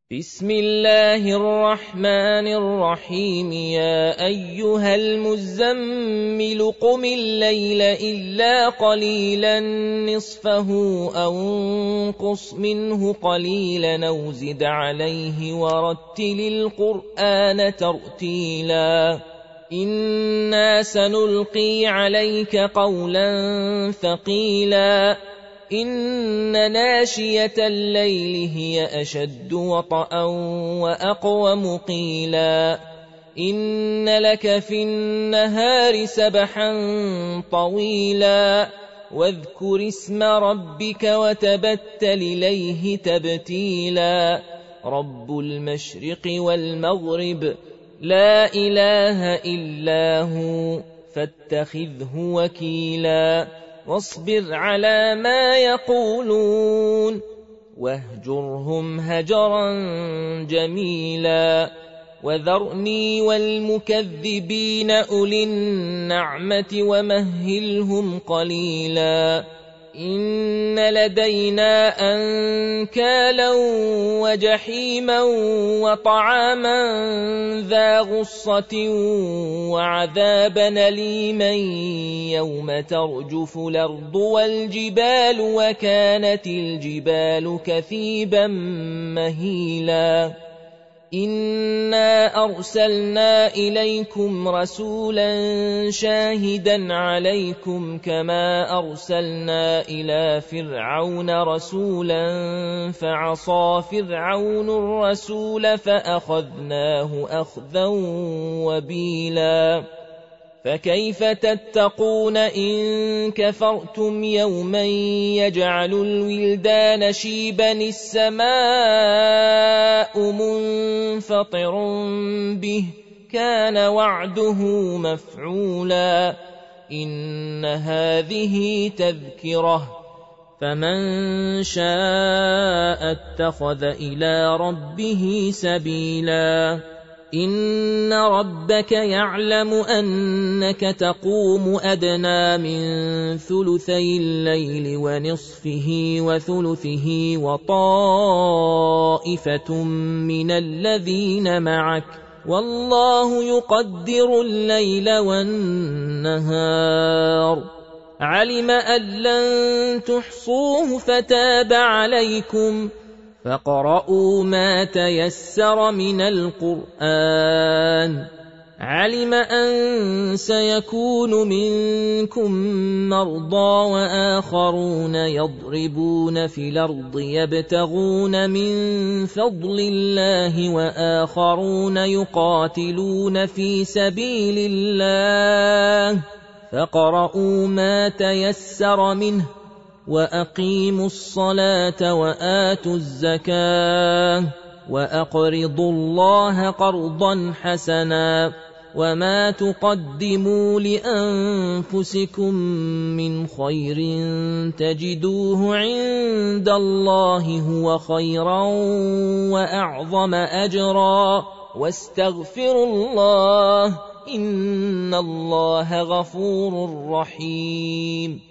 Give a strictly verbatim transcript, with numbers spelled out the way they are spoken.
بسم الله الرحمن الرحيم يا أيها المزمل قم الليل إلا قليلا نصفه أو انقص منه قليلا أو زد عليه ورتل القرآن ترتيلا إنا سنلقي عليك قولا ثقيلا إن ناشية الليل هي أشد وطئا وأقوم قيلا إن لك في النهار سبحا طويلا واذكر اسم ربك وتبتل إليه تبتيلا رب المشرق والمغرب لا إله إلا هو فاتخذه وكيلا واصبر على ما يقولون واهجرهم هجرا جميلا وذرني والمكذبين أولي النعمة ومهلهم قليلا إن لدينا أنكالا وجحيما وطعاما ذا غصة وعذابا أليما يوم ترجف الأرض والجبال وكانت الجبال كثيبا مهيلا إنا أرسلنا إليكم رسولا شاهدا عليكم كما أرسلنا إلى فرعون رسولا فعصى فرعون الرسول فأخذناه أخذا وبيلا فكيف تتقون إن كفرتم يوما يجعل الولدان شيبا السماء منفطر به كان وعده مفعولا إن هذه تذكرة فمن شاء اتخذ إلى ربه سبيلا إن ربك يعلم أنك تقوم أدنى من ثلثي الليل ونصفه وثلثه وطائفة من الذين معك والله يقدر الليل والنهار علم أن لن تحصوه فتاب عليكم فاقرؤوا ما تيسر من القرآن علم أن سيكون منكم مرضى وآخرون يضربون في الأرض يبتغون من فضل الله وآخرون يقاتلون في سبيل الله فاقرؤوا ما تيسر منه وأقيموا الصلاة وآتوا الزكاة وأقرضوا الله قرضا حسنا وما تقدموا لأنفسكم من خير تجدوه عند الله هو خيرا وأعظم أجرا واستغفروا الله إن الله غفور رحيم